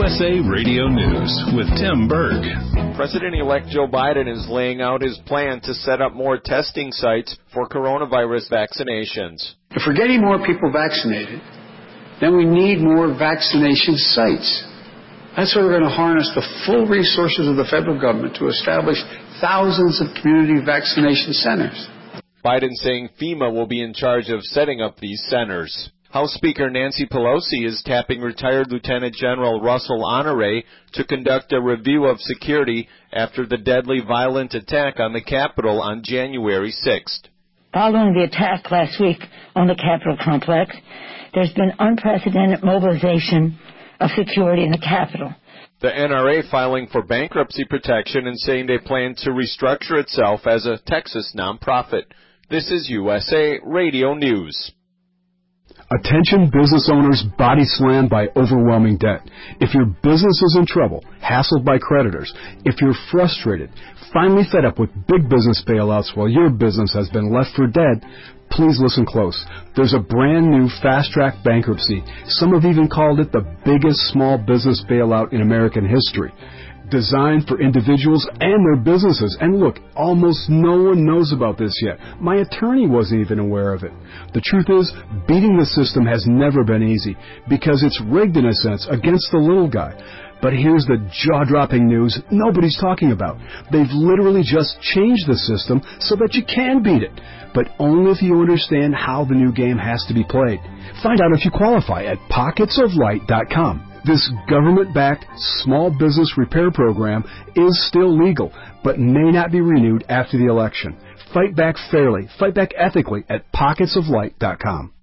USA Radio News with Tim Berg. President-elect Joe Biden is laying out his plan to set up more testing sites for coronavirus vaccinations. If we're getting more people vaccinated, then we need more vaccination sites. That's why we're going to harness the full resources of the federal government to establish thousands of community vaccination centers. Biden saying FEMA will be in charge of setting up these centers. House Speaker Nancy Pelosi is tapping retired Lieutenant General Russell Honore to conduct a review of security after the deadly violent attack on the Capitol on January 6th. Following the attack last week on the Capitol complex, there's been unprecedented mobilization of security in the Capitol. The NRA filing for bankruptcy protection and saying they plan to restructure itself as a Texas nonprofit. This is USA Radio News. Attention business owners body slammed by overwhelming debt. If your business is in trouble, hassled by creditors, if you're frustrated, finally fed up with big business bailouts while your business has been left for dead, please listen close. There's a brand new fast-track bankruptcy. Some have even called it the biggest small business bailout in American history. Designed for individuals and their businesses. And look, almost no one knows about this yet. My attorney wasn't even aware of it. The truth is, beating the system has never been easy because it's rigged in a sense against the little guy. But here's the jaw-dropping news nobody's talking about. They've literally just changed the system so that you can beat it, but only if you understand how the new game has to be played. Find out if you qualify at pocketsoflight.com. This government-backed small business repair program is still legal, but may not be renewed after the election. Fight back fairly, fight back ethically at pocketsoflight.com.